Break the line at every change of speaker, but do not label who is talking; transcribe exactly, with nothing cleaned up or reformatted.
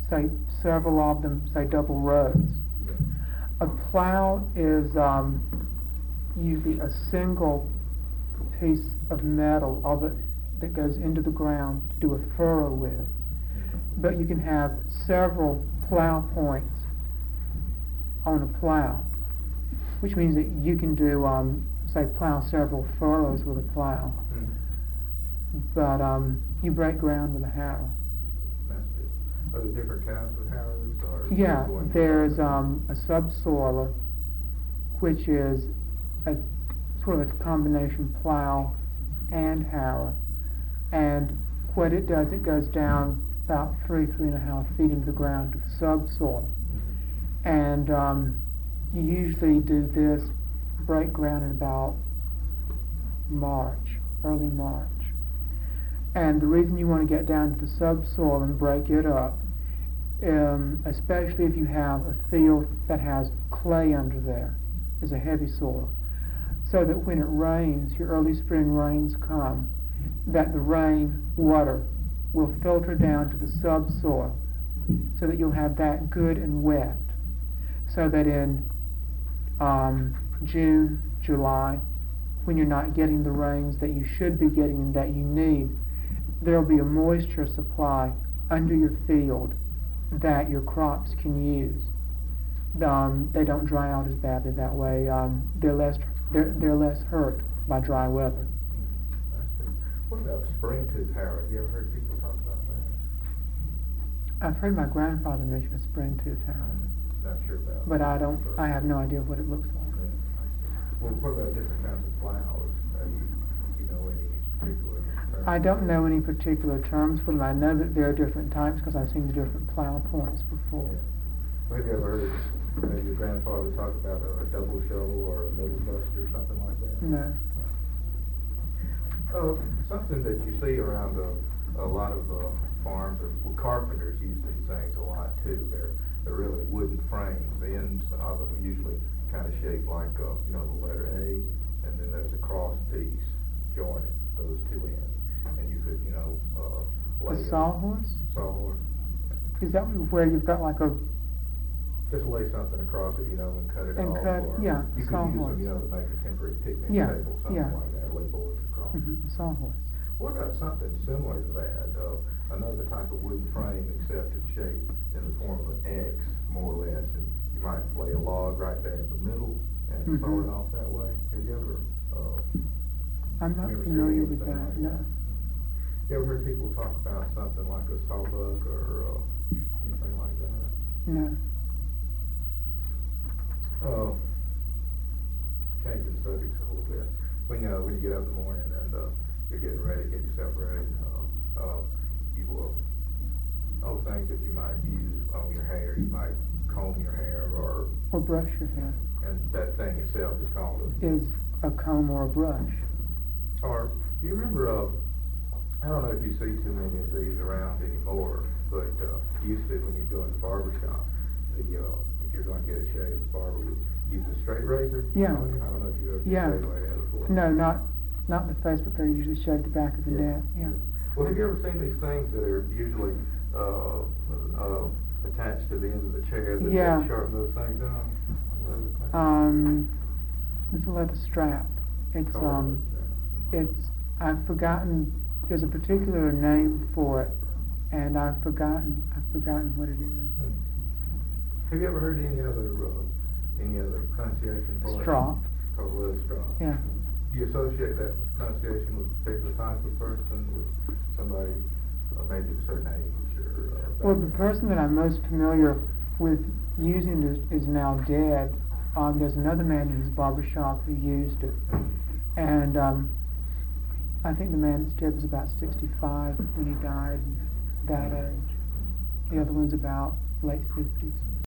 say several of them, say double rows.
Yeah.
A plow is um, usually a single piece of metal of it that goes into the ground to do a furrow with. But you can have several plow points on a plow, which means that you can do, um, say, plow several furrows with a plow.
Mm-hmm.
But um, you break ground with a harrow.
That's it. Are there different kinds of harrows? Or
Yeah,
going
there's
to-
um, a subsoiler, which is a sort of a combination plow and harrow. And what it does, it goes down about three, three and a half feet into the ground to the subsoil.
Mm-hmm.
And um, you usually do this, break ground in about March, early March. And the reason you want to get down to the subsoil and break it up, um, especially if you have a field that has clay under there, is a heavy soil, so that when it rains, your early spring rains come, that the rain water will filter down to the subsoil, so that you'll have that good and wet, so that in um, June, July, when you're not getting the rains that you should be getting and that you need, there'll be a moisture supply under your field that your crops can use. Um, they don't dry out as badly that way. Um, they're less they're, they're less hurt by dry weather.
Mm-hmm. I see. What about spring tooth harrow? Have you ever heard people talk about that?
I've heard my grandfather mention a spring tooth harrow,
I'm not sure about.
but I don't.
But-
I have no idea what it looks like.
Yeah, I see. Well, what about different kinds of plows? Are you, you know any particular terms?
I don't know any particular terms for them. I know that there are different types because I've seen the different plow points before.
Yeah. Well, have you ever heard maybe your grandfather talk about a, a double shovel or a middle buster or something like that?
No.
Uh, something that you see around a, a lot of uh, farms, or well, carpenters use these things a lot too. They're they're really wooden frames. The ends of them are usually kind of shaped like uh, you know the letter A, and then there's a cross piece joining those two ends, and you could you know uh, lay
A
a-
sawhorse?
Sawhorse.
Is that where you've got like a
Just lay something across it, you know, and cut it
And
off.
cut-
or
yeah,
you could use
sawhorse.
them, you know, to make a temporary picnic
Yeah,
table, something
yeah.
like that, lay boards across.
mhm, a sawhorse?
What about something similar to that? Uh, another type of wooden frame, except it's shaped in the form of an X, more or less, and you might lay a log right there in the middle and
Mhm.
saw it off that way. Have you ever? Uh,
I'm not
ever seen
familiar with
anything
that.
like
No.
You ever heard people talk about something like a sawbuck or uh, anything like that?
No.
Uh, changing subjects a little bit. When uh, when you get up in the morning and uh, you're getting ready, get yourself ready, uh, uh, you will oh things that you might use on your hair. You might comb your hair, or
Or brush your hair.
and that thing itself is called a.
Is a comb or a brush.
Or do you remember? Uh, I don't know if you see too many of these around anymore, but uh, used to when you go in the barber shop, the uh, if you're going to get a shave, the barber would use a straight razor.
Yeah.
on you. I don't know if you've ever
Yeah.
shaved like that before.
No, not not the face, but they usually shave the back of the neck. Yeah.
Well, have you ever seen these things that are usually uh, uh, attached to the end of the chair that
Yeah.
they sharpen those things down?
Um, it's a leather strap. It's
Called a
um,
leather
it's I've forgotten. There's a particular name for it, and I've forgotten. I've forgotten what it is.
Hmm. Have you ever heard any other uh, any other pronunciation for it?
Strop.
Called a leather strop.
Yeah.
Do you associate that pronunciation with a particular type of person, with somebody uh, maybe of a certain age or? Uh,
Well, the
background?
person that I'm most familiar with using it is, is now dead. Um, there's another man in his barber shop who used it, and um, I think the man that's dead was about sixty-five when he died, that age. The other one's about late fifties.